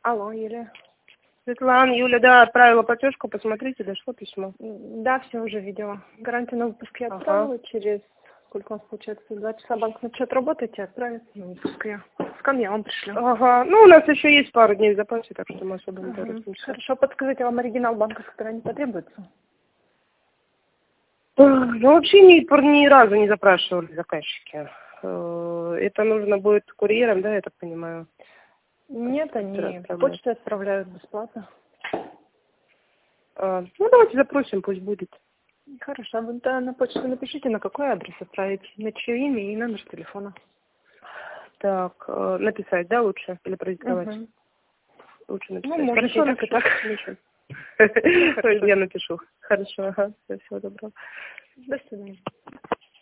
Алло, Юлия. Светлана, Юля, да, отправила платежку, посмотрите, дошло письмо. Да, все уже видела. Гарантия на выпуск я отправила через, сколько у нас получается, 2 часа банк на счет работаете, отправит на выпуск я. Скан я вам пришлю. Ага, ну у нас еще есть пару дней в запасе, так что мы особо не торопимся. Хорошо, подскажите, вам оригинал банковской не потребуется? Ну вообще ни разу не запрашивали заказчики. Это нужно будет курьером, да, я так понимаю? Нет, они почтой отправляют бесплатно. Ну давайте запросим, пусть будет. Хорошо, вы на почту напишите, на какой адрес отправить, на чье имя и номер телефона. Так, написать, да, лучше? Или продиктовать? Лучше написать. Ну, можете Хорошо, так и так. Я напишу. Хорошо, ага. Всего доброго. До свидания.